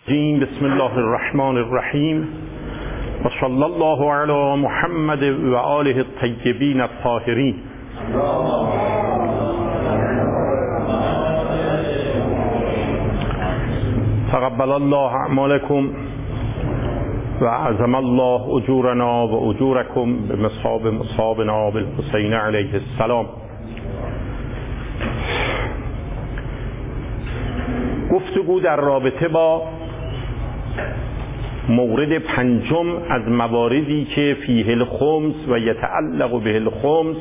بسم الله الرحمن الرحیم و صلی الله علی محمد و آله الطیبین الطاهرین. تقبل الله اعمالکم و اعظم الله اجورنا و اجورکم بمثواب مصابنا بالحسین علیه السلام. گفتگو در رابطه با مورد پنجم از مواردی که فیه الخمس و یتعلق به الخمس،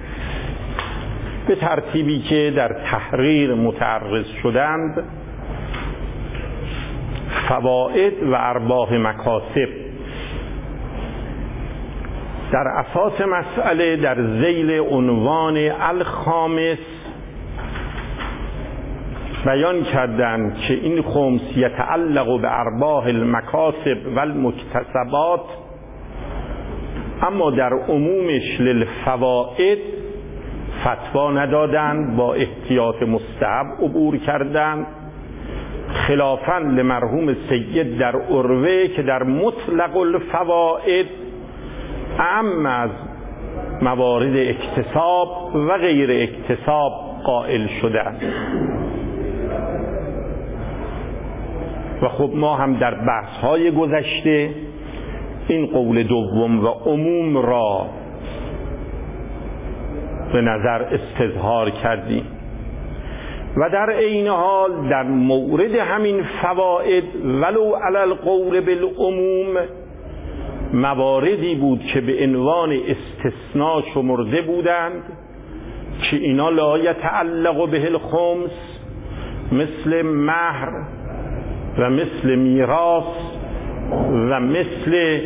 به ترتیبی که در تحریر متعرض شدند، فواید و ارباح مکاسب. در اساس مسئله در ذیل عنوان الخامس بیان کردند که این خمس یتعلق به ارباح المکاسب و المکتسبات، اما در عمومش للفوائد فتوا ندادند، با احتیاط مستحب عبور کردند، خلافاً لمرحوم سید در عروه که در مطلق الفوائد اعم از موارد اکتساب و غیر اکتساب قائل شدند. و خب ما هم در بحث‌های گذشته این قول دوم و عموم را به نظر استظهار کردیم و در عین حال در مورد همین فواید ولو علی القول بالعموم مواردی بود که به عنوان استثناء شمرده بودند که اینا لا یتعلق به الخمس، مثل مهر و مثل میراث و مثل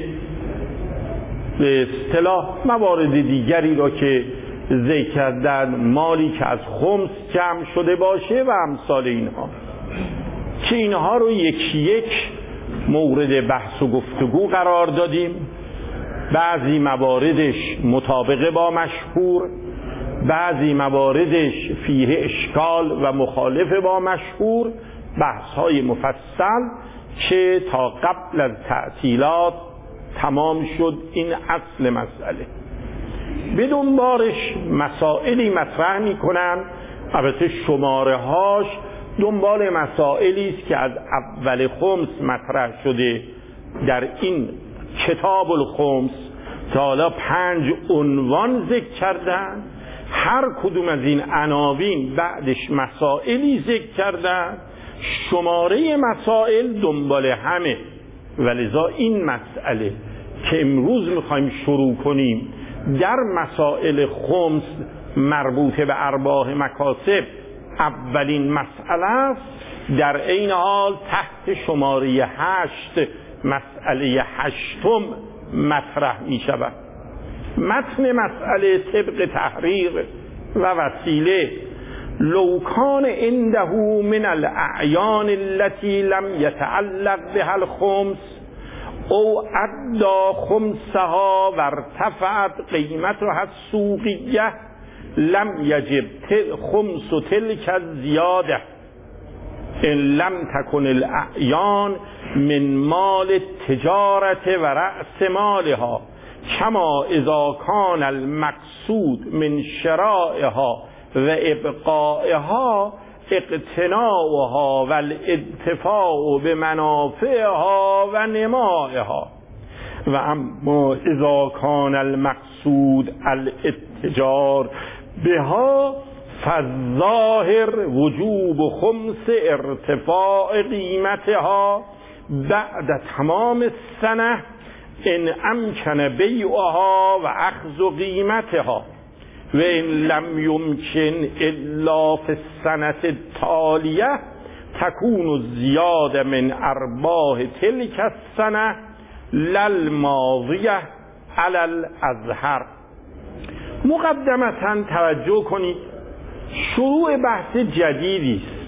به اصطلاح موارد دیگری را که ذکر کردن، مالی که از خمس جمع شده باشه و امثال اینها، که اینها رو یکی یک مورد بحث و گفتگو قرار دادیم. بعضی مواردش مطابقه با مشهور، بعضی مواردش فیه اشکال و مخالف با مشهور، بحث‌های مفصل که تا قبل از تعطیلات تمام شد. این اصل مسئله. بدون بارش مسائلی مطرح می‌کنن، البته شماره هاش دنبال مسائلی است که از اول خمس مطرح شده در این کتاب الخمس تا حالا 5 عنوان ذکر کردن. هر کدوم از این عناوین بعدش مسائلی ذکر کردن، شماره مسائل دنبال همه. ولذا این مسئله که امروز میخوایم شروع کنیم در مسائل خمس مربوط به ارباح مکاسب اولین مسئله است، در عین حال تحت شماره 8 مسئله 8م مطرح می شود. متن مسئله طبق تحریر و وسیله: لو کان عنده من الاعیان التي لم يتعلق بها الخمس او ادى خمسها و ارتفعت قیمتها السوقیه لم یجب خمس تلك الزیاده ان لم تكن الاعیان من مال التجارت و رأس مالها، کما اذا کان المقصود من شرائها و ابقائها اقتناؤها و الانتفاع به منافعها و نمائها، و اما اذا کان المقصود الاتجار بها فالظاهر وجوب خمس ارتفاع قیمتها بعد تمام السنه ان امکن بیعها و اخذ قیمتها و ان لم یمکن الا فی السنه التالیه تکون الزیاده من ارباح تلک السنه للماضیه علی الاظهر. مقدمتا توجه کنید، شروع بحث جدیدی است.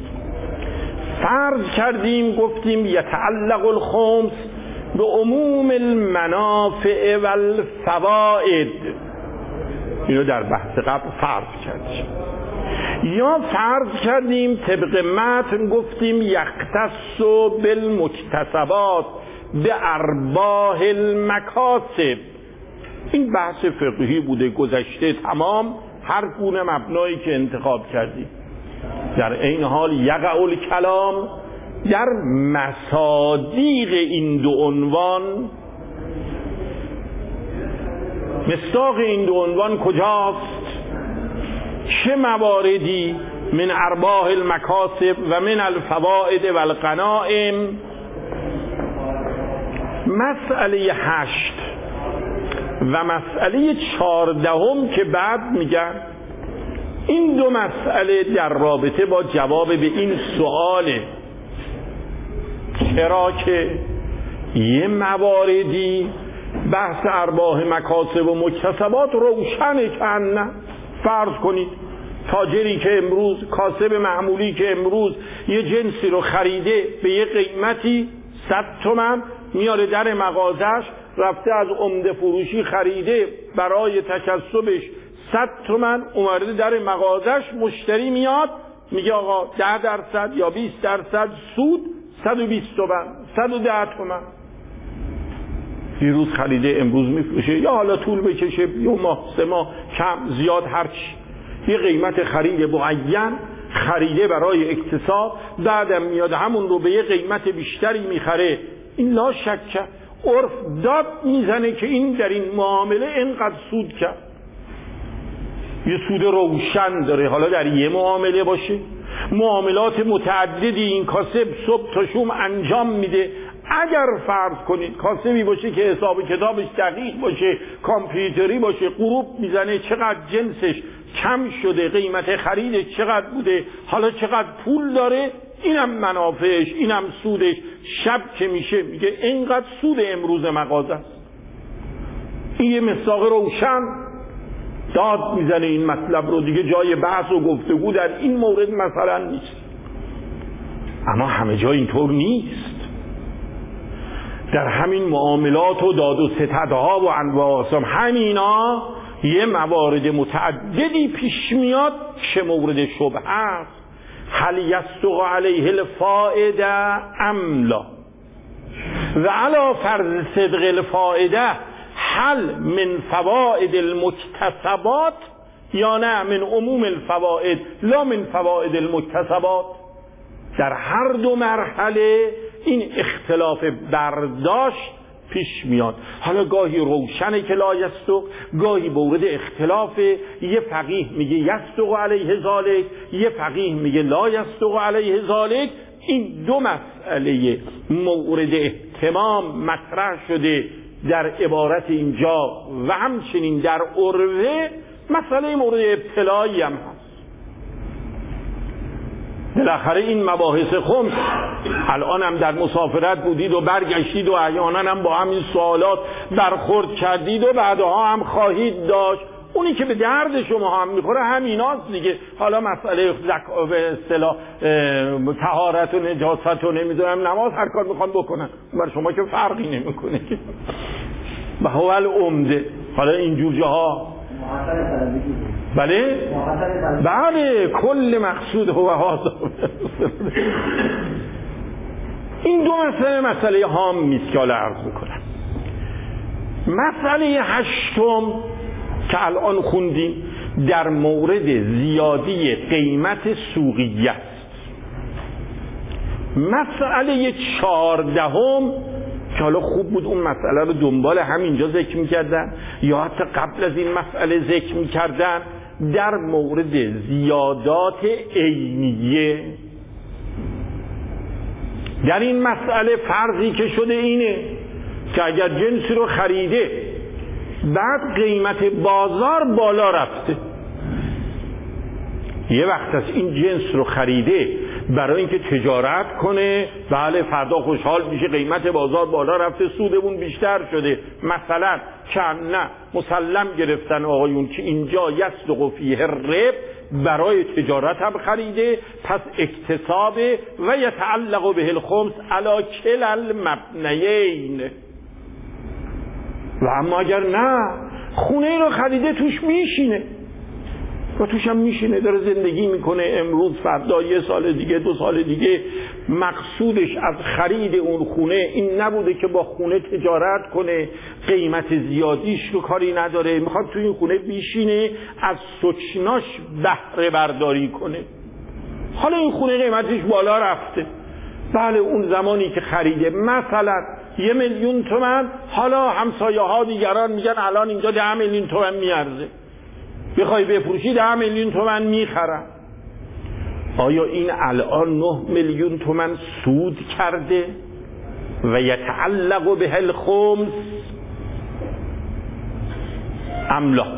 فرض کردیم گفتیم یتعلق الخمس به عموم المنافع و الفوائد، اینو در بحث قبل فرض کردیم. یا فرض کردیم طبق متن گفتیم یختص بالمکتسبات به ارباح المکاسب. این بحث فقهی بوده گذشته تمام، هر گونه مبنایی که انتخاب کردیم. در این حال یقع الکلام در مصادیق این دو عنوان. مصداق این دو عنوان کجاست؟ چه مواردی؟ من ارباح المکاسب و من الفوائد و الغنائم. مسئله 8 و مسئله 14 که بعد میگن، این دو مسئله در رابطه با جواب به این سؤاله. چرا که یه مواردی بحث ارباح مکاسب و مکتسبات روشنه که نه. فرض کنید تاجری که امروز، کاسب معمولی که امروز یه جنسی رو خریده به یه قیمتی 100 تومن، میاره در مغازش، رفته از عمده فروشی خریده برای تکسبش 100 تومن، اومده در مغازش، مشتری میاد میگه آقا 10% یا 20% سود، 120 تومن، 110 تومن. دیروز خریده امروز میفروشه، یا حالا طول بکشه، یه ماه 3 ماه کم زیاد هرچی، یه قیمت خرید معین خریده برای اکتساب، بعدم میاد همون رو به یه قیمت بیشتری میخره. این لا شک عرف داد میزنه که این در این معامله اینقدر سود کرد. یه سود روشن داره. حالا در یه معامله باشه، معاملات متعددی این کاسب صبح تا شوم انجام میده. اگر فرض کنید کاسبی باشه که حساب کتابش دقیق باشه، کامپیوتری باشه، غروب میزنه چقدر جنسش کم شده، قیمت خریدش چقدر بوده، حالا چقدر پول داره، اینم منافعش، اینم سودش. شب که میشه میگه اینقدر سود امروز مغازه است. این یه مصداق روشن داد میزنه این مطلب رو. دیگه جای بحث و گفتگو در این مورد مثلا نیست. اما همه جا اینطور نیست. در همین معاملات و داد و ستدها و انواع اقسام همینا یه موارد متعددی پیش میاد که مورد شبهه است. هل یصدق علیه الفائده ام لا؟ و علی فرض صدق الفائده هل من فوائد المکتسبات یا نه من عموم الفوائد لا من فوائد المکتسبات؟ در هر دو مرحله این اختلاف برداشت پیش میاد. حالا گاهی روشنه که لا یصدق، گاهی مورد اختلاف. یه فقیه میگه یصدق علیه ذالک، یه فقیه میگه لا یصدق علیه ذالک. این دو مسئله مورد اهتمام مطرح شده در عبارت اینجا و همچنین در عروه مسئله مورد ابتلایی هم هست. بالاخره این مباحث خمس الان هم در مسافرت بودید و برگشتید و احیانا هم با همین سوالات برخورد کردید و بعدها هم خواهید داشت. اونی که به درد شما هم میخوره همیناست دیگه. حالا مسئله به اصطلاح طهارت و نجاست و نمیدونم نماز هر کار میخوان بکنن، بر شما که فرقی نمیکنه که و هو العمده. حالا اینجور جاها بله کل مقصود هو هذا. این دو مسئله هام میست که حالا عرض میکنم. مسئله 8 که الان خوندیم در مورد زیادی قیمت سوقیه است. مسئله 14 که حالا خوب بود اون مسئله رو دنبال همینجا ذکر میکردن یا حتی قبل از این مسئله ذکر میکردن، در مورد زیادات عینیه. در این مسئله فرضی که شده اینه که اگر جنسی رو خریده بعد قیمت بازار بالا رفته، یه وقت از این جنس رو خریده برای اینکه تجارت کنه، بله فردا خوشحال میشه قیمت بازار بالا رفته سودمون بیشتر شده، مثلا نه مسلم گرفتن آقایون که اینجا یصدق فیه الربح، برای تجارت هم خریده، پس اکتساب و یتعلق به الخمس علی کل المبنیین. و اما اگر نه خونه رو خریده توش میشینه و توش هم میشینه داره زندگی میکنه، امروز فردا یه سال دیگه 2 سال دیگه. مقصودش از خرید اون خونه این نبوده که با خونه تجارت کنه، قیمت زیادیش رو کاری نداره، میخواد تو این خونه بیشینه از سکناش بهره برداری کنه. حالا این خونه قیمتش بالا رفته، بله اون زمانی که خریده مثلا 1 میلیون تومان، حالا همسایه ها دیگران میگن الان اینجا 10 میلیون تومان میارزه، بخوای بفروشی 10 میلیون تومان میخرن. آیا این الان 9 میلیون تومان سود کرده و یتعلق به الخمس ام لا؟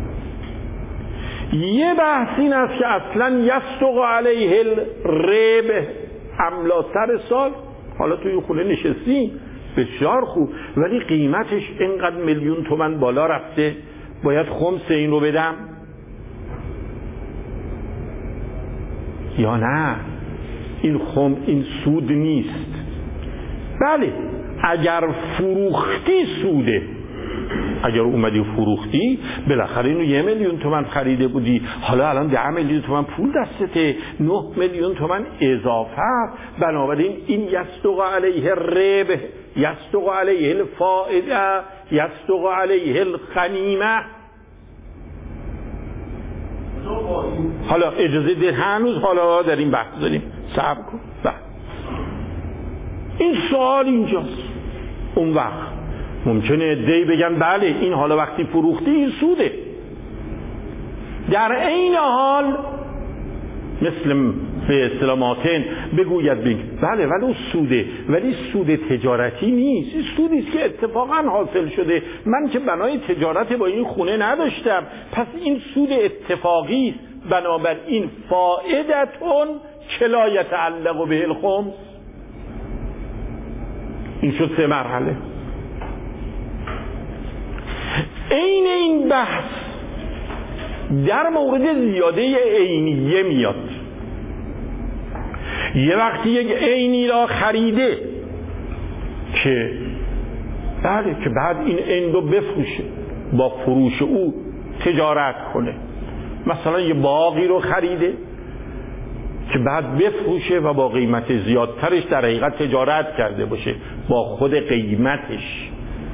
یه بحث این است که اصلا یصدق علیه الربح ام لا. سر سال حالا توی خونه نشستی بسیار خوب، ولی قیمتش اینقدر میلیون تومان بالا رفته، باید خمس این رو بدم یا نه؟ این سود نیست. بله اگر فروختی سوده، اگر اومدی فروختی بالاخره اینو 1 میلیون تومان خریده بودی، حالا الان 10 میلیون تومان پول دستته، 9 میلیون تومان اضافه، بنابراین این یصدق علیه الربح، یصدق علیه الفائده، یصدق علیه الغنیمه. حالا اجازه ده هنوز حالا در این بحث داریم، صبر کن. این سوال اینجاست. اون وقت ممکنه عده‌ای بگن بله این حالا وقتی فروختی این سوده، در این حال مثل به اصطلاح ماتن بگوید بله ولی اون سوده، ولی سود تجارتی نیست، این سودی است که اتفاقا حاصل شده، من که بنای تجارت با این خونه نداشتم، پس این سود اتفاقی است، بنابراین فائدتون که لا یتعلق به الخمس. این شد 3 مرحله. عین این بحث در مورد زیاده عینیه میاد. یه وقتی یک عینی را خریده که بله که بعد این عین رو بفروشه، با فروش او تجارت کنه، مثلا یه باغی رو خریده که بعد بفروشه و با قیمت زیادترش در حقیقت تجارت کرده باشه با خود قیمتش،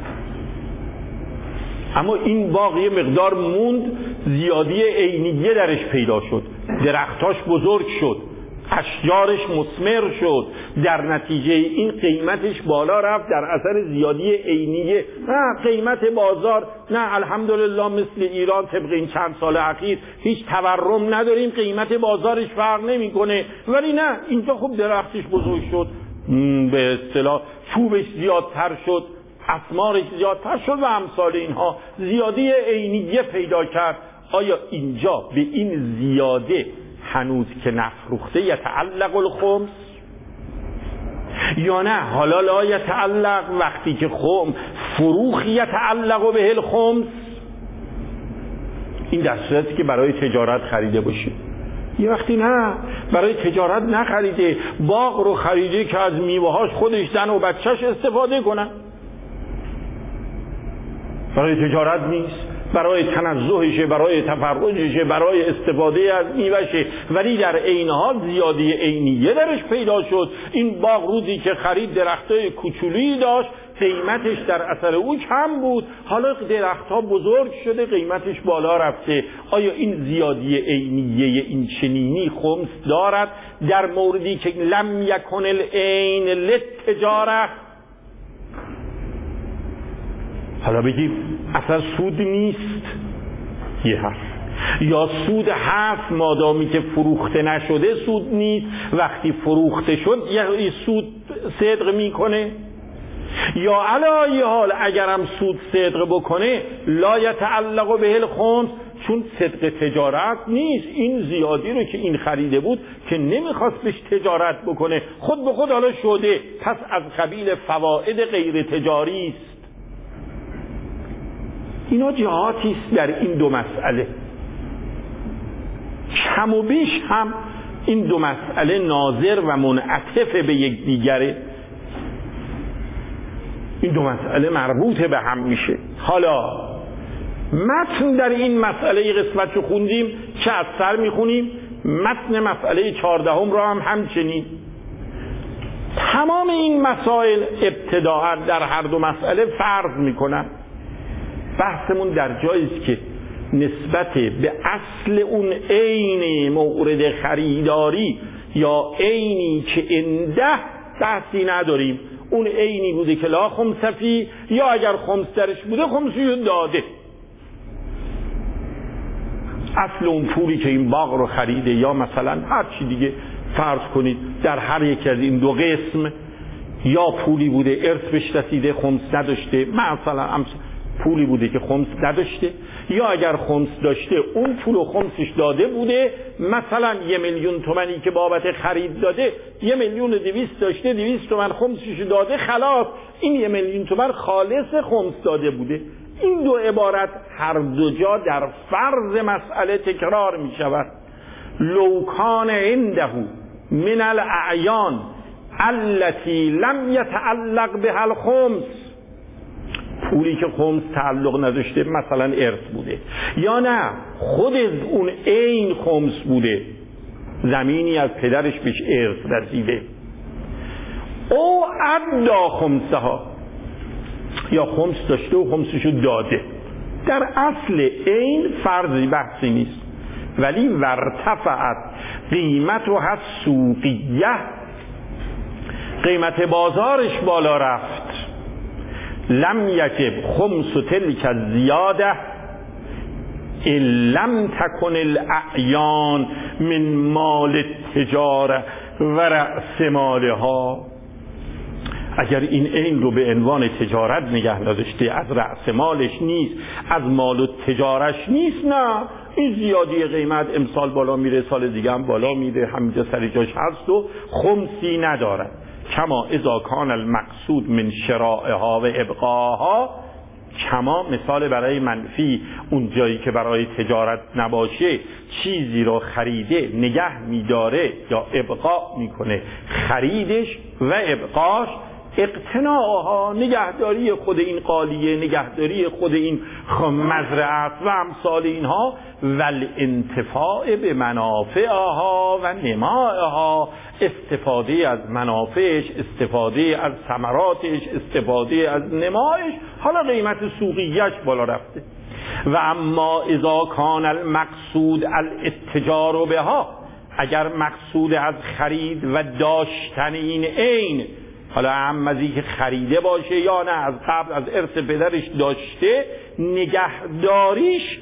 اما این باغ یه مقدار موند، زیادی عینیه درش پیدا شد، درختاش بزرگ شد، اشجارش مثمر شد، در نتیجه این قیمتش بالا رفت در اثر زیادی عینیه. نه قیمت بازار نه الحمدلله مثل ایران طبق این چند سال اخیر هیچ تورم نداریم، قیمت بازارش فرق نمیکنه، ولی نه اینجا خب درختش بزرگ شد، به اصطلاح چوبش زیادتر شد، اثمارش زیادتر شد و امثال اینها، زیادی عینیه پیدا کرد. آیا اینجا به این زیاده هنوز که نفروخته یتعلق الخمس یا نه؟ حالا لا یتعلق، وقتی که فروخ یتعلق به الخمس، این در صورتی که برای تجارت خریده باشه. یه وقتی نه برای تجارت نخریده، باغ رو خریده که از میوه‌هاش خودش زن و بچه‌ش استفاده کنن، برای تجارت نیست، برای تنزهشه، برای تفرجشه، برای استفاده از میوه‌شه، ولی در عین حال زیادی عینیه درش پیدا شد. این باغ روزی که خرید درختای کوچولی داشت، قیمتش در اثر او کم بود، حالا درختها بزرگ شده، قیمتش بالا رفته. آیا این زیادی عینیه این چنینی خمس دارد در موردی که لم یکن العین للتجاره؟ حالا بگیم اصلا سود نیست، یه هست، یا سود هست مادامی که فروخته نشده سود نیست، وقتی فروخته شد یه سود صدق میکنه، یا علی حال اگرم سود صدق بکنه لا یتعلق به الخمس، چون صدق تجارت نیست، این زیادی رو که این خریده بود که نمیخواست بهش تجارت بکنه، خود به خود حالا شده، پس از قبیل فواید غیر تجاری است. اینا جهاتی است در این دو مسئله، کم و بیش هم این دو مسئله ناظر و منعطف به یک دیگره، این دو مسئله مربوط به هم میشه. حالا متن در این مسئله قسمت رو خوندیم که از سر میخونیم، متن مسئله 14 را هم همچنین. تمام این مسائل ابتداء در هر دو مسئله فرض میکنن. بحثمون در جایی است که نسبت به اصل اون عین مورد خریداری یا عینی که انده بحثی نداریم. اون عینی بوده که لا خمس فی، یا اگر خمس درش بوده خمسیو داده. اصل اون پولی که این باغ رو خریده یا مثلا هر چی دیگه فرض کنید در هر یک از این دو قسم، یا پولی بوده ارث بهش رسیده خمس نداشته، مثلا پولی بوده که خمس نداشته، یا اگر خمس داشته اون پول و خمسش داده بوده، مثلا 1,000,000 تومانی که بابت خرید داده 1,200,000 داشته، 200 تومن خمسش داده، خلاص این 1,000,000 تومن خالص خمس داده بوده. این دو عبارت هر دو جا در فرض مسئله تکرار می شود. لو کان عنده من الاعیان التي لم يتعلق بها الخمس، پولی که خمس تعلق نداشته مثلا ارث بوده، یا نه خود اون عین خمس بوده، زمینی از پدرش بهش ارث رسیده، او ادا خمسها، یا خمس داشته و خمسشو داده. در اصل عین فرضی بحثی نیست، ولی ورتفعت قیمتها السوقیه، قیمت بازارش بالا رفت، لم یجب خمس تلک الزیاده ان لم تکن الاعیان من مال التجاره و رأس مالها. اگر این عین رو به عنوان تجارت نگه نداشته، از رأس مالش نیست، از مال و تجارش نیست، نه این زیادی قیمت امسال بالا میره سال دیگه هم بالا میره، همینجا سر جاش هست و خمسی ندارد. کما اذا کان المقصود من شرائها و ابقاها، کما مثال برای منفی، اون جایی که برای تجارت نباشه چیزی رو خریده نگه میداره یا ابقا میکنه، خریدش و ابقاش اقتناعها، نگهداری خود این قالیه، نگهداری خود این مزرعه و امثال اینها، والانتفاع به منافعها و نمائها، استفاده از منافعش، استفاده از ثمراتش، استفاده از نمایش. حالا قیمت سوقیش بالا رفته. و اما اذا کان المقصود الاتجار بها، اگر مقصود از خرید و داشتن این عین، حالا هم از این که خریده باشه یا نه از قبل از ارث پدرش داشته، نگهداریش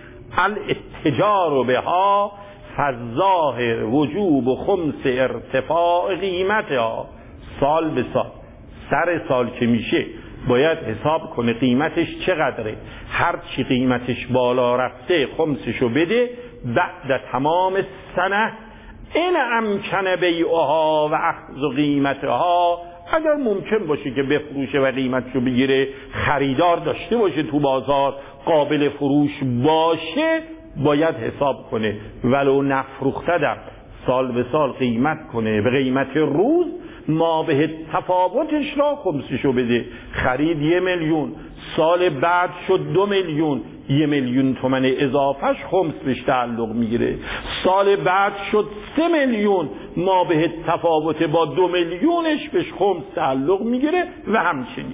الاتجار بها، فالظاهر وجوب خمس ارتفاع قیمتها. سال به سال، سر سال که میشه باید حساب کنه قیمتش چقدره، هر چی قیمتش بالا رفته خمسشو بده. بعد تمام سنه این امکن بیعها و اخذ قیمتها، اگر ممکن باشه که بفروشه و قیمتشو بگیره، خریدار داشته باشه تو بازار، قابل فروش باشه، باید حساب کنه ولو نفروخته در سال به سال قیمت کنه به قیمت روز، ما به تفاوتش را خمسشو بده. خرید 1,000,000، سال بعد شد 2,000,000، 1,000,000 تومن اضافهش خمس بهش تعلق میگیره. سال بعد شد 3,000,000، ما به تفاوت با 2,000,000ش بهش خمس تعلق میگیره و همچنین.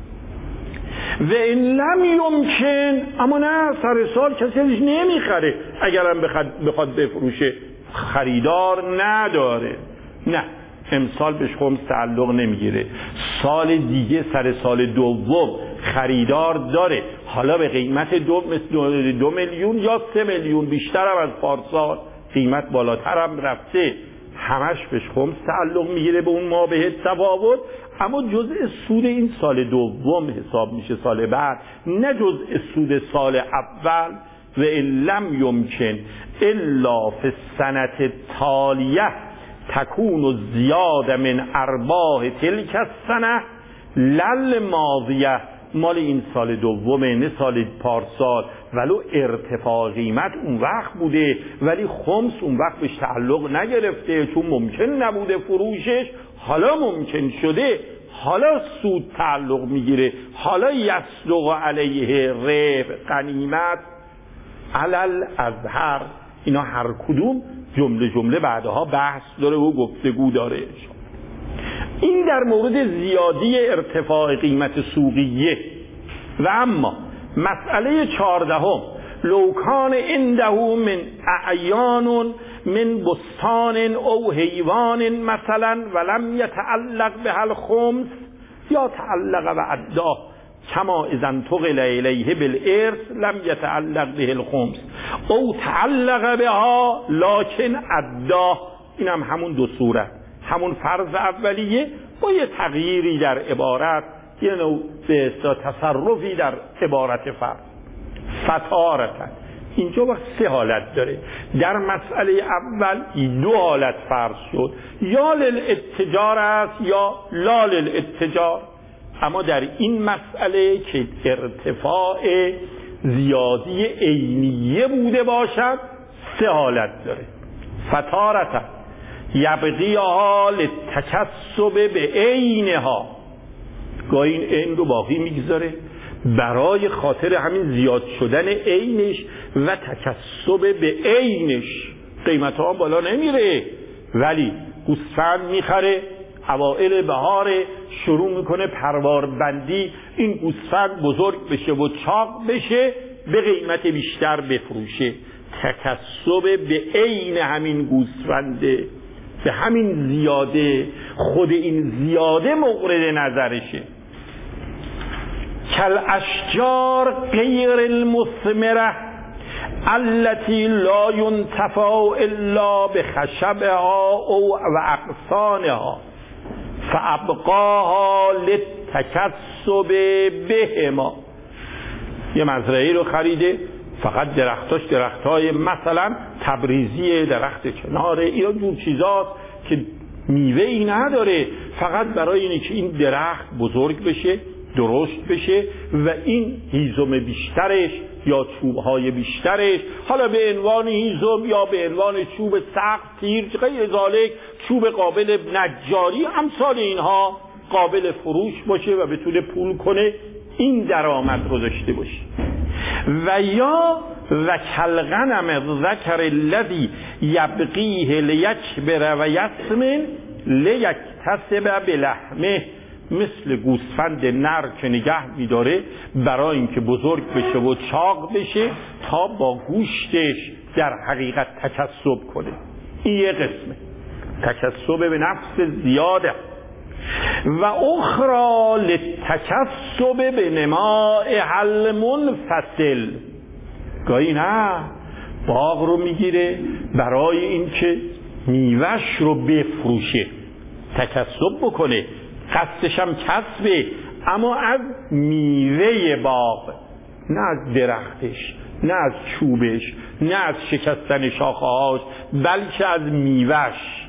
و این لم یمکن، اما نه سر سال کسی ازش نمیخره، اگرم بخواد بفروشه خریدار نداره، نه امسال بهش خمس تعلق نمیگیره، سال دیگه سر سال دوم خریدار داره، حالا به قیمت 2,000,000 یا 3,000,000 بیشتر هم از پارسال، قیمت بالاتر هم رفته، همش بهش خمس تعلق میگیره به اون ما به تفاوت، اما جزء سود این سال دوم حساب میشه سال بعد، نه جزء سود سال اول. و لم یمکن الا فی السنه التالیه تکون زیاده من ارباح تلک السنه لل ماضیه، مال این سال دومه نه سال پارسال، ولو ارتفاع قیمت اون وقت بوده ولی خمس اون وقت بهش تعلق نگرفته چون ممکن نبوده فروشش، حالا ممکن شده، حالا سود تعلق میگیره، حالا یصدق علیه ربح غنیمت علل ازهر، اینا هر کدوم جمله جمله بعدها بحث داره و گفتگو داره. این در مورد زیادی ارتفاع قیمت سوقیه. و اما مسئله 14 لو کان عنده من اعیان من بستان او حیوان مثلا ولم یتعلق به الخمس یا تعلق و اداه کما اذا انتقل الیه بالارث لم یتعلق به الخمس او تعلق بها لکن اداه. این هم همون دو صورت، همون فرض اولیه با یه تغییری در عبارت، یه نوع به تصرفی در عبارت فرض. فتارتن اینجا وقت 3 حالت داره. در مسئله اول 2 حالت فرض شد، یا للاتجار است یا لا للاتجار. اما در این مسئله که ارتفاع زیادی عینیه بوده باشد 3 حالت داره. فتارتن یبقیها للتکسب به عینها، گاهی این عین رو باقی میگذاره برای خاطر همین زیاد شدن عینش و تکسب به عینش. قیمت ها بالا نمیره، ولی گوسفند میخره اوائل بهار شروع میکنه پروار بندی، این گوسفند بزرگ بشه و چاق بشه به قیمت بیشتر بفروشه. تکسب به عین همین گوسفنده، به همین زیاده، خود این زیاده مورد نظرشه. کل اشجار غیر المثمره التي لا ينتفع الا بخشبها او و اغصانها فابقاها للتکسب بهما. یه مزرعه رو خریده، فقط درختای مثلا تبریزی، درخت کناره، یا جور چیزاست که میوه ای نداره، فقط برای اینه که این درخت بزرگ بشه، درشت بشه و این هیزم بیشترش یا چوبهای بیشترش، حالا به عنوان هیزم یا به عنوان چوب سقف، تیر، غیر ذالک، چوب قابل نجاری، امثال اینها قابل فروش باشه و بتونه پول کنه، این درآمد رو داشته باشه. و یا و کلغنم الذکر الذی یبقیه لیکبر و یسمن لیکتسب بلحمه، مثل گوسفند نر که نگه میداره برای اینکه بزرگ بشه و چاق بشه تا با گوشتش در حقیقت تکسب کنه. این یه قسمه، تکسب به نفس زیاده. و اخرى للتکسب به نماء المنفصل، گاهی نه باغ رو میگیره برای اینکه میوهش رو بفروشه، تکسب بکنه، قصدش هم کسبه، اما از میوه باغ، نه از درختش، نه از چوبش، نه از شکستن شاخه‌هاش، بلکه از میوهش.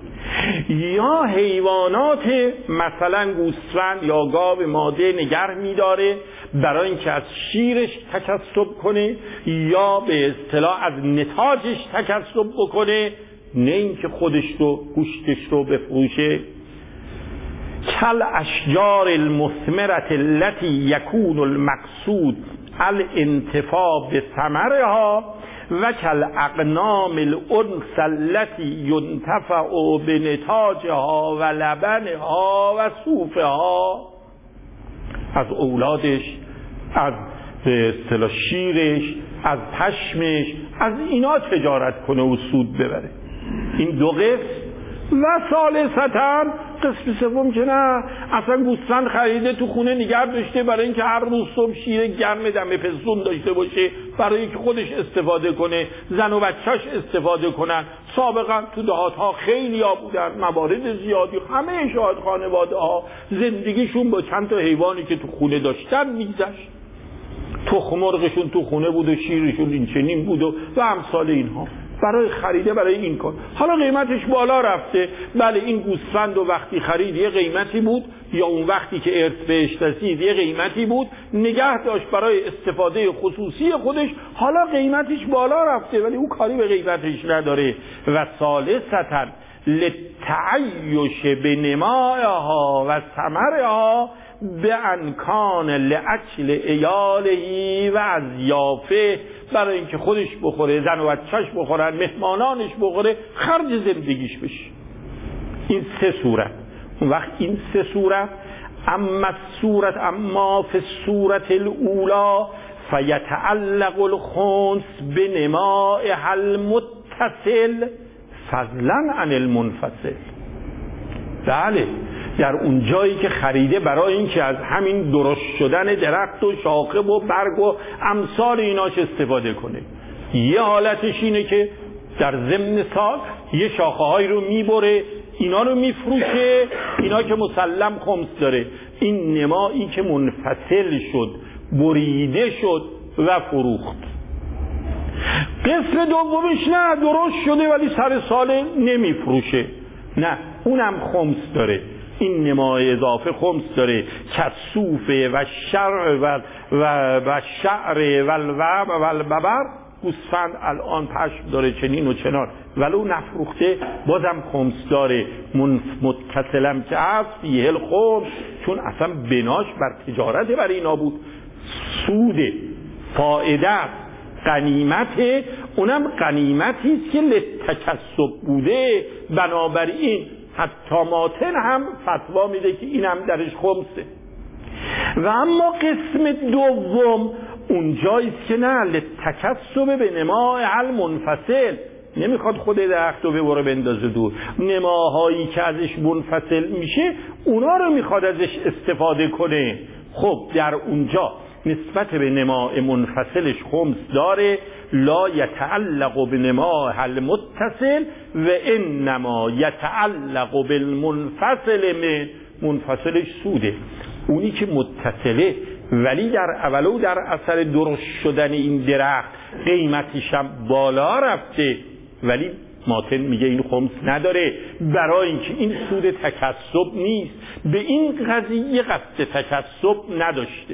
یا حیوانات مثلا گوسفند یا گاو ماده نگه میداره برای اینکه از شیرش تکسب کنه یا به اصطلاح از نتاجش تکسب بکنه، نه اینکه خودش رو گوشتش رو بفروشه. کل اشجار المثمرة التي يكون المقصود الانتفاع بثمرها و کل اقنام الانثى التي ينتفع بنتاجها و لبنها و صوفها، از اولادش، از به اصطلاح شیرش، از پشمش، از اینا تجارت کنه و سود ببره. این 2 قسم. و ثالثاً قسم سوم که نه، اصلا گوسفند خریده تو خونه نگه داشته برای اینکه هر روز صبح شیر گرم دم پستون داشته باشه، برای اینکه خودش استفاده کنه، زن و بچه‌ش استفاده کنن. سابقا تو دهات‌ها خیلی‌ها بودن، موارد زیادی، همه شاید خانواده‌ها زندگیشون با چند تا حیوانی که تو خونه داشتن میگذشت. تخم مرغشون تو خونه بود و شیرشون این چنین بود و امثال اینها، برای خریده برای این کار. حالا قیمتش بالا رفته، بله این گوسفند و وقتی خرید یه قیمتی بود، یا اون وقتی که ارث بهش رسید یه قیمتی بود، نگه داشت برای استفاده خصوصی خودش، حالا قیمتش بالا رفته ولی او کاری به قیمتش نداره. و ثالثاً للتعیش بنمائها و ثمرها به انکان لأکل ایالهی و از یافه، برای اینکه خودش بخوره، زن و بچهش بخورن، مهمانانش بخوره، خرج زندگیش بشه. این سه صورت. اون وقت این سه صورت، اما فی صورت الاولا فیتعلق الخنث بنمائها المتصل فضلا عن المنفصل. بله، در اون جایی که خریده برای اینکه از همین درشت شدن درخت و شاخه و برگ و امثال ایناش استفاده کنه، یه حالتش اینه که در ضمن سال یه شاخه هایی رو میبره، اینا رو میفروشه، اینا که مسلم خمس داره. این نمایی که منفصل شد، بریده شد و فروخت. قسم دومش نه، درست شده ولی سر سال نمیفروشه، نه، اونم خمس داره. این نمای اضافه خمس داره، کسوفه و شرع و شعر و الببر. گوسفند الان پشم داره چنین و چنان، ولو نفروخته بازم خمس داره. متصلم که هست فیه الخمس، چون اصلا بناش بر تجارت برای اینا بود، سود، فائده، غنیمت، اونم غنیمتی است که لتکسب بوده. بنابراین حتی ماتن هم فتوا میده که اینم درش خمسه. و اما قسم دوم اونجاییست که نه، لتکسب به نماء المنفصل، نمیخواد خود درخت رو ببره بندازه دور، نماهایی که ازش منفصل میشه اونا رو میخواد ازش استفاده کنه. خب در اونجا نسبت به نماء منفصلش خمس داره، لا یتعلق به نماء المتصل و انما یتعلق بالمنفصل. منفصلش سوده، اونی که متصله ولی در اولو در اثر درشت شدن این درخت قیمتش هم بالا رفته، ولی ماتن میگه این خمس نداره، برای اینکه این سود تکسب نیست، به این قضیه قصد تکسب نداشته.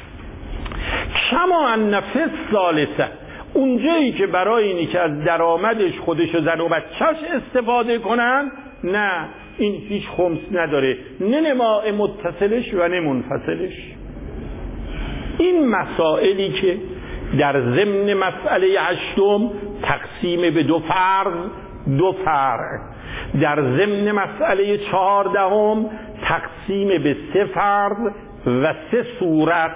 کما ان فی الثالثه، اونجایی که برای اینی که از درآمدش خودش و زن و بچه‌ش استفاده کنن، نه، این هیچ خمس نداره، نه نماء متصلش و نه منفصلش. این مسائلی که در ضمن مسئله هشتم تقسیم به دو فرع، در ضمن مسئله 14 تقسیم به 3 فرع و 3 صورت،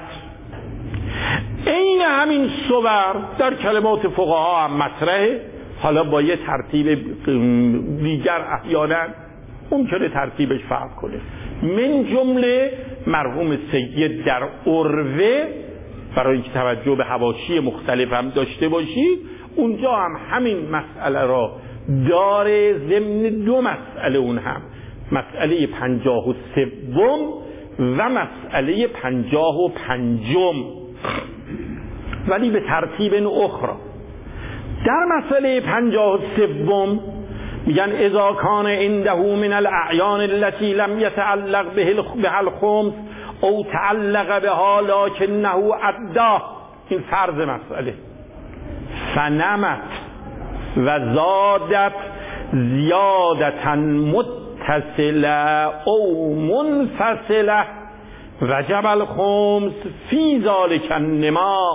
این همین صور در کلمات فقها هم مطرحه، حالا با یه ترتیب دیگر احیانا ممکنه ترتیبش فرق کنه. من جمله مرحوم سید در عروه، برای اینکه توجه به حواشی مختلف هم داشته باشید، اونجا هم همین مسئله را داره ضمن 2 مسئله، اون هم مسئله 53 و مسئله 55، ولی به ترتیب اخرى. در مسئله 53 میگن اذا کان عنده من الاعیان التي لم يتعلق بها الخمس او تعلق بها لكنه اداه، این فرض مسئله، فنمت و زادت زیادتا متصله او منفصله وجب الخمس فی ذلک النما.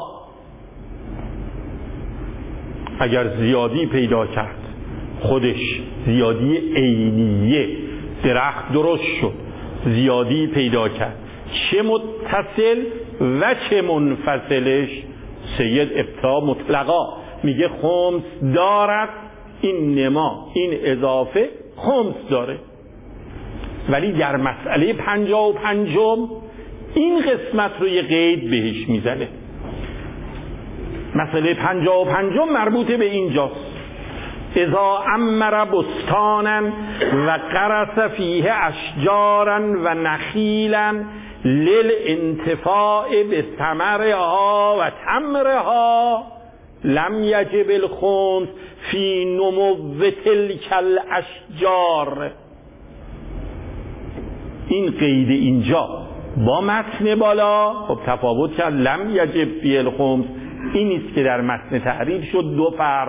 اگر زیادی پیدا کرد، خودش زیادی عینیه، درخت درست شد، زیادی پیدا کرد، چه متصل و چه منفصلش، سید ابتدا مطلقا میگه خمس دارد، این نما، این اضافه خمس داره. ولی در مسئله 55 این قسمت رو یه قید بهش میزنه. مسئله 55 مربوط به اینجاست. اذا امر بستانا و قرس فیه اشجارا و نخیلا للانتفاع به ثمرها و تمرها لم یجب الخمس فی نمو تلک الاشجار. این قید اینجا با متن بالا خب تفاوت کرد، لم یجب فی الخمس، این نیست که در متن تحریر شد 2 فرض.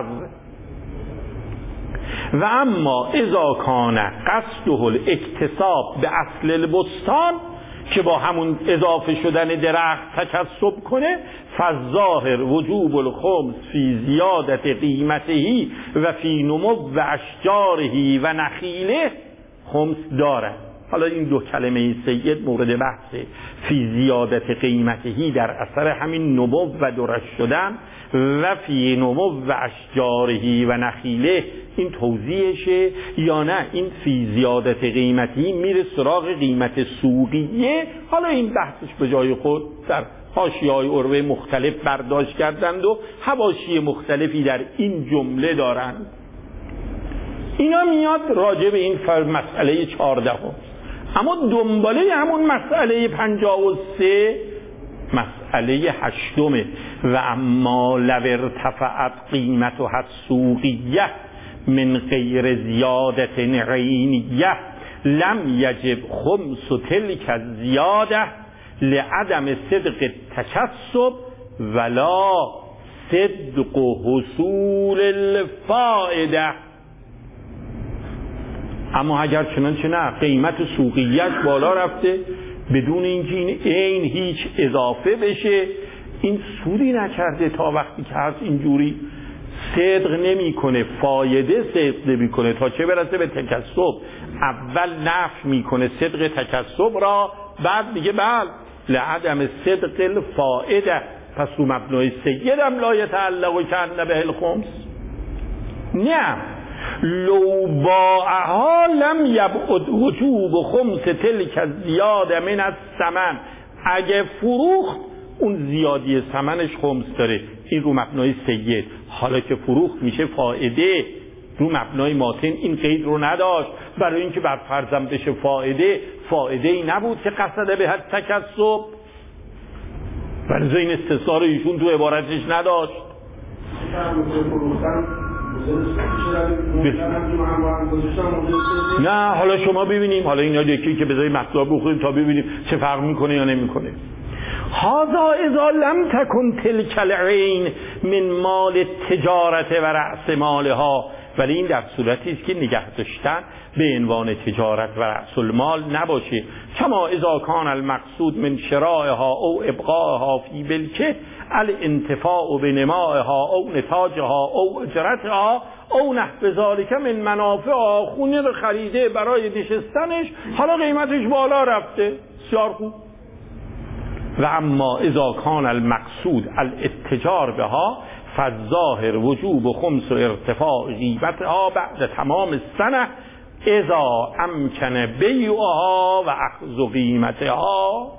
و اما اذا کان قصده الاکتساب به اصل البستان، که با همون اضافه شدن درخت تکسب کنه، فالظاهر وجوب الخمس فی زیادت قیمته و فی نمو و اشجاره و نخیله خمس داره. حالا این دو کلمه سید مورد بحثه. فی زیادت قیمتهی در اثر همین نمو و درشت شدن، و فی نمو و اشجارهی و نخیله این توضیحشه، یا نه این فی زیادت قیمتهی میره سراغ قیمت سوقیه. حالا این بحثش به جای خود در حاشیه‌های عروه مختلف برداشت کردند و حواشی مختلفی در این جمله دارند. اینا میاد راجع به این مسئله 14. اما دنباله همون مسئله 53 مسئله 8 و اما لو ارتفعت قیمتها السوقیه من غیر زیادت عینیه لم یجب خمس تلک الزیاده لعدم صدق التکسب ولا صدق حصول الفائده. اما اگر چنانچه نه قیمت سوقیش بالا رفته بدون اینکه این عین هیچ اضافه بشه، این سودی نکرده تا وقتی که هست اینجوری صدق نمی کنه، فایده صدق نمی کنه تا چه برسه به تکسب. اول نفی می کنه صدق تکسب را، بعد میگه بل لعدم صدق الفائده، پس رو مبنای سیدم لا یتعلق کأن به الخمس. نه، لو باعها لم یبعد وجوب خمس تلک الزیاده من الثمن. اگه فروخت اون زیادی ثمنش خمس داره، این رو مبنای سید. حالا که فروخت میشه فائده، رو مبنای ماتن این قید رو نداشت، برای اینکه بر فرضم بشه فائده ای نبود که قصده به حد تکسب، برای این استثار ایشون تو عبارتش نداشت. نه حالا شما ببینیم، حالا اینا یکی که بذاری مطلب بخوریم تا ببینیم چه فرق میکنه یا نمیکنه. هذا اذا لم تكن تلك العین من مال تجارت و رأس مالها، ولی این در صورتی است که نگه داشتن به عنوان تجارت و رأس المال نباشه. کما اذا کان المقصود من شرائها او ابقائها فی بلکه الانتفاع بنمائها او نتاجها او اجرتها او نحو ذالک من منافعها. خونه رو خریده برای نشستنش، حالا قیمتش بالا رفته، بسیار خوب. و اما اذا کان المقصود الاتجار بها فالظاهر وجوب خمس و ارتفاع غیبتها بعد تمام السنه اذا امکن بیعها و اخذ قیمتها.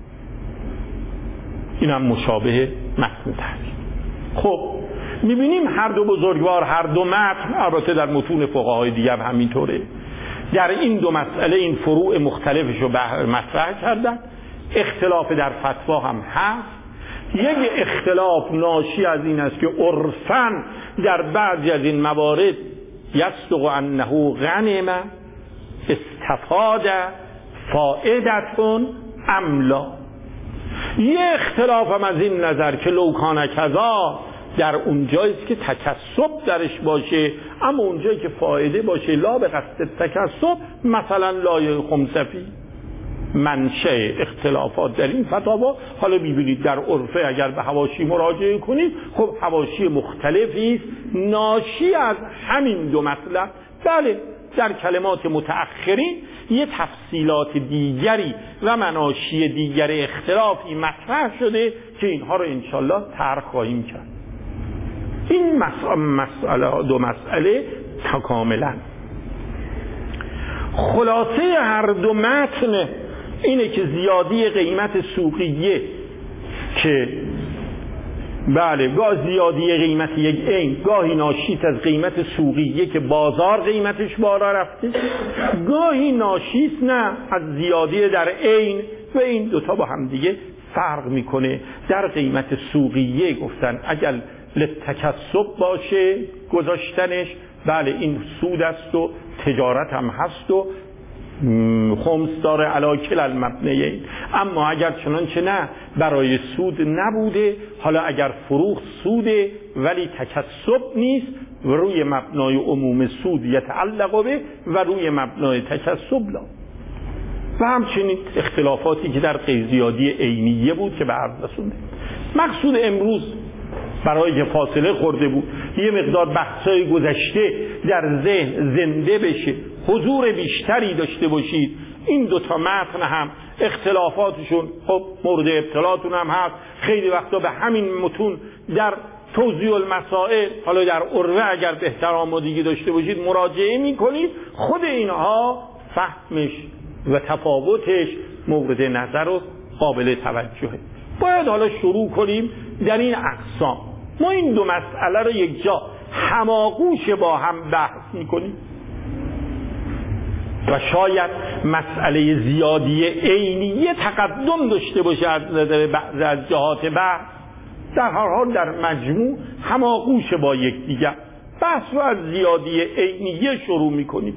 این هم مشابه متن تحریم. خب میبینیم هر دو بزرگوار، هر دو متن، البته در متون فقهای دیگه هم همینطوره، در این دو مسئله این فروع مختلفش رو مطرح کردن. اختلاف در فتوا هم هست. یک اختلاف ناشی از این است که عرفاً در بعضی از این موارد یصدق انه غنم استفاد فائدتون املا. یه اختلاف هم از این نظر که لو کان کذا، در اونجاییست که تکسب درش باشه، اما اونجایی که فایده باشه لا به قصد تکسب، مثلا لایه خمسفی. منشأ اختلافات در این فتاوا، حالا ببینید در عرفه اگر به حواشی مراجعه کنید، خب حواشی مختلفی است ناشی از همین دو مطلب. بله در کلمات متأخرین یه تفصیلات دیگری و مناشی دیگر اختلافی مطرح شده که اینها رو انشالله طرح خواهیم کرد. این مسئله دو مسئله کاملا خلاصه هر دو متن اینه که زیادی قیمت سوقیه که بله گاه زیادی قیمت یک عین، گاهی ناشیت از قیمت سوقیه که بازار قیمتش بالا رفته، گاهی ناشیت نه از زیادی در عین، و این دوتا با هم دیگه فرق میکنه. در قیمت سوقیه گفتن اگر لتکسب باشه گذاشتنش، بله این سود است و تجارت هم هست و خمس داره علی کلا المبنیین. اما اگر چنانچه نه برای سود نبوده، حالا اگر فروخت سوده ولی تکسب نیست، و روی مبنای عموم سود یتعلق به و روی مبنای تکسب لا. و همچنین اختلافاتی که در قیزیادی عینیه بود که به عرض رسونده. مقصود امروز برای که فاصله خورده بود یه مقدار بحثای گذشته در ذهن زنده بشه، حضور بیشتری داشته باشید. این دوتا متن هم اختلافاتشون خب مورد ابتلاتون هم هست. خیلی وقتا به همین متون در توضیح المسائل، حالا در عروه اگر بهتر آمادگی داشته باشید مراجعه میکنید، خود اینها فهمش و تفاوتش مورد نظر و قابل توجهه. باید حالا شروع کنیم در این اقسام. ما این دو مسئله رو یک جا هماغوش با هم بحث میکنیم و شاید مسئله زیادی عینیه تقدم داشته باشه از جهات بحث. در هر حال در مجموع هماغوش با یکدیگر. بحث رو از زیادی عینیه شروع میکنیم.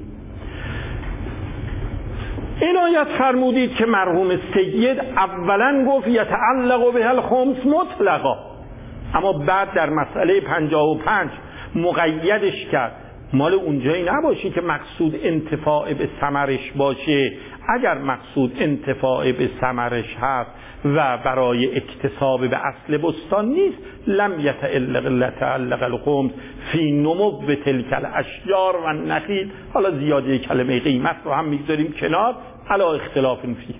عنایت فرمودید که مرحوم سید اولا گفت یتعلق به الخمس مطلقا، اما بعد در مسئله 55 مقیدش کرد. مال اونجایی نباشی که مقصود انتفاع به ثمرش باشه. اگر مقصود انتفاع به ثمرش هست و برای اکتساب به اصل بستان نیست، لم یتعلق الخمس فی نمو به تلک الاشجار و النخیل. حالا زیاده کلمه قیمت رو هم میگذاریم کنار، علا اختلاف فی.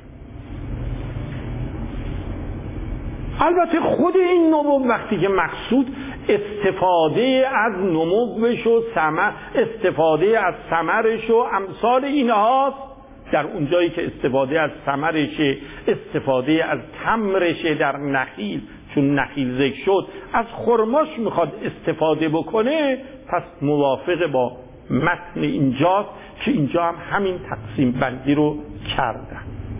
البته خود این نمو وقتی که مقصود استفاده از نموش و استفاده از ثمرش و امثال اینهاست، در اونجایی که استفاده از ثمرش، استفاده از تمرش در نخیل، چون نخیل ذکر شد، از خرماش میخواد استفاده بکنه، پس موافق با متن اینجاست که اینجا هم همین تقسیم بندی رو کردن.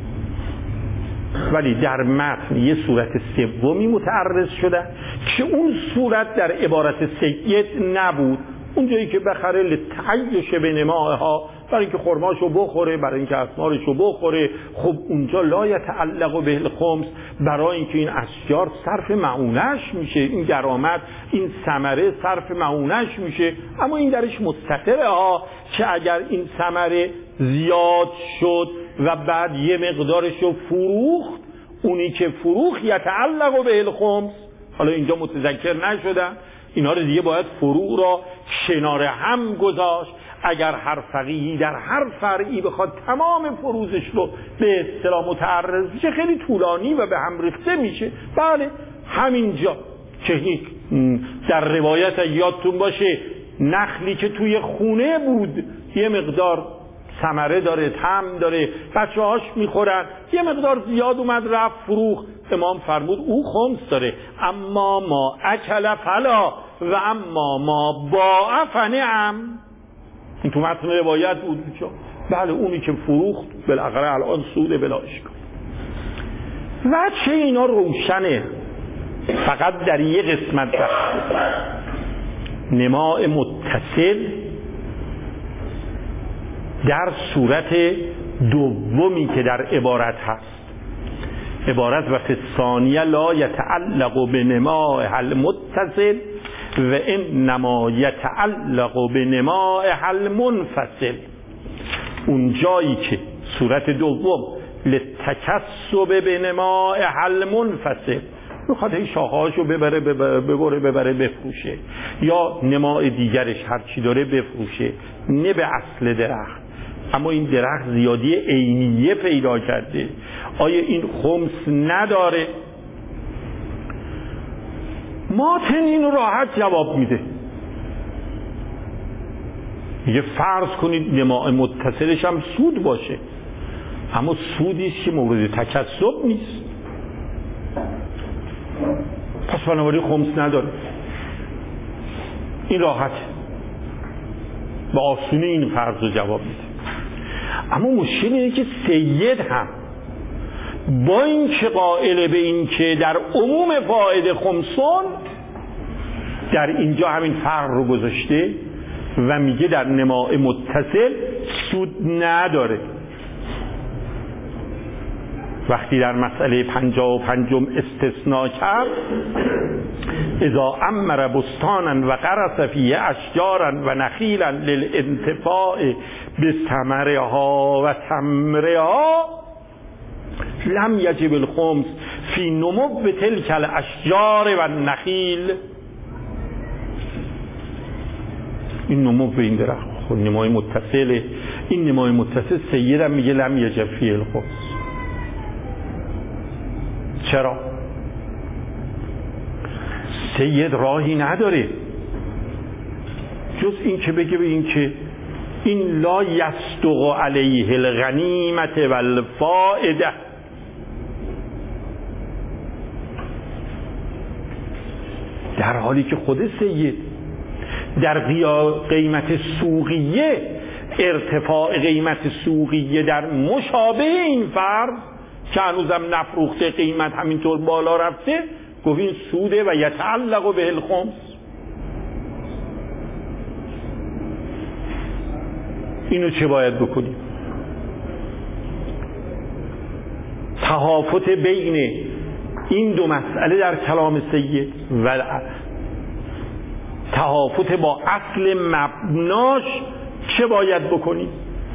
ولی در متن یه صورت سومی متعرض شده که اون صورت در عبارت سید نبود. اونجایی که بخره لتعیش به نماها، برای اینکه خرماشو بخوره، برای اینکه اسمارشو بخوره. خب اونجا لا یتعلق به الخمس، برای اینکه این اشجار صرف معونش میشه، این درآمد، این ثمره صرف معونش میشه. اما این درش مستتره ها که اگر این ثمره زیاد شد و بعد یه مقدارشو فروخت، اونی که فروخت یتعلق به الخمس. حالا اینجا متذکر نشدن، اینا رو دیگه باید فروع را کنار هم گذاشت. اگر هر فقیهی در هر فرعی بخواد تمام فروزش رو به اصطلاح متعرض بشه، خیلی طولانی و به هم ریخته میشه. بله همینجا که در روایت یادتون باشه نخلی که توی خونه بود یه مقدار ثمره داره، طعم داره، بچه‌هاش میخورن، یه مقدار زیاد اومد رفت فروخت، امام فرمود او خمس داره. اما ما اکل فلا و اما ما باع فنعم. این تو متن روایت بود. بله اونی که فروخت بالاخره الان سود بلا اشکال. و چه اینا روشنه، فقط در یه قسمت نماء متصل در صورت دومی که در عبارت هست. عبارت و فی الثانیه لا یتعلق به نماء المتصل و انما یتعلق به نماء المنفصل. اون جایی که صورت دوم لتکسب به نماء المنفصل، میخواد این شاخه‌هاشو ببره بفروشه، یا نماء دیگرش هر چی داره بفروشه، نه به اصل درخت. اما این درخت زیادی عینیه پیدا کرده، آیا این خمس نداره؟ ماتن اینو راحت جواب میده. میگه فرض کنید نماء متصلش هم سود باشه، اما سودیش که مورد تکسب نیست، پس بنابراین خمس نداره. این راحت با آسونی این فرض رو جواب میده. اما مشکل اینه که سید هم با این که قائل به این که در عموم فائد خمسون، در اینجا همین فرق رو گذاشته و میگه در نماء متصل سود نداره. وقتی در مسئله 55 استثناء کرد، اذا امر بستانا و غرس فیه اشجارا و نخیلا للانتفاع بثمرها و تمرها، لم یجب الخمس فی نمو تلک الاشجار و النخیل. این نمو به این درخت خود نمای متصله، این نمای متصل سیدم میگه لم یجب فی الخمس. چرا؟ سید راهی نداره جز این که بگه به این که این لا یصدق علیه الغنیمت و الفائده. در حالی که خود سید در قیمت سوقیه، ارتفاع قیمت سوقیه در مشابه این فرض که هنوزم نفروخته قیمت همینطور بالا رفته، گفت این سوده و یتعلق به الخمس. اینو چه باید بکنیم؟ تهافت بین این دو مسئله در کلام سید و تهافت با اصل مبناش چه باید بکنیم؟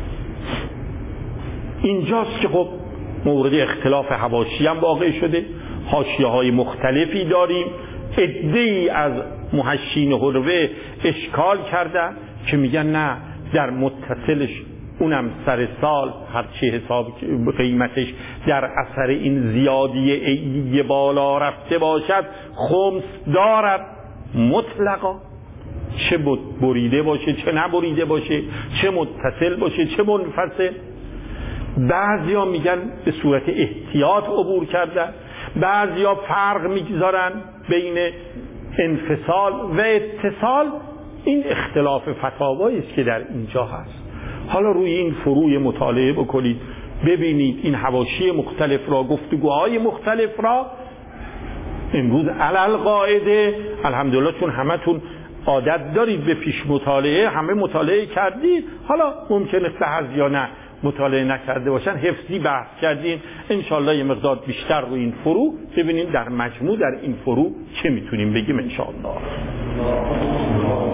اینجاست که خب مورد اختلاف حواشی هم واقع شده. حاشیه‌های مختلفی داریم. عده‌ای از محشین حروه اشکال کردن که میگن نه، در متصلش اونم سر سال هرچی حساب قیمتش در اثر این زیادی عیدی بالا رفته باشد خمس دارد مطلقا، چه بریده باشه چه نبریده باشه، چه متصل باشه چه منفصل. بعضیا میگن به صورت احتیاط عبور کردن، بعضیا فرق میگذارن بین انفصال و اتصال. این اختلاف فتاوایی است که در اینجا هست. حالا روی این فروع مطالعه بکنید، ببینید این حواشی مختلف را، گفتگوهای مختلف را. امروز علل قاعده الحمدلله چون همتون عادت دارید به پیش مطالعه، همه مطالعه کردید، حالا ممکنه بحث یا نه مطالعه نکرده باشن حفظی بحث کردیم، انشالله یه مقدار بیشتر روی این فروع ببینیم در مجموع در این فروع چه میتونیم بگیم انشالله.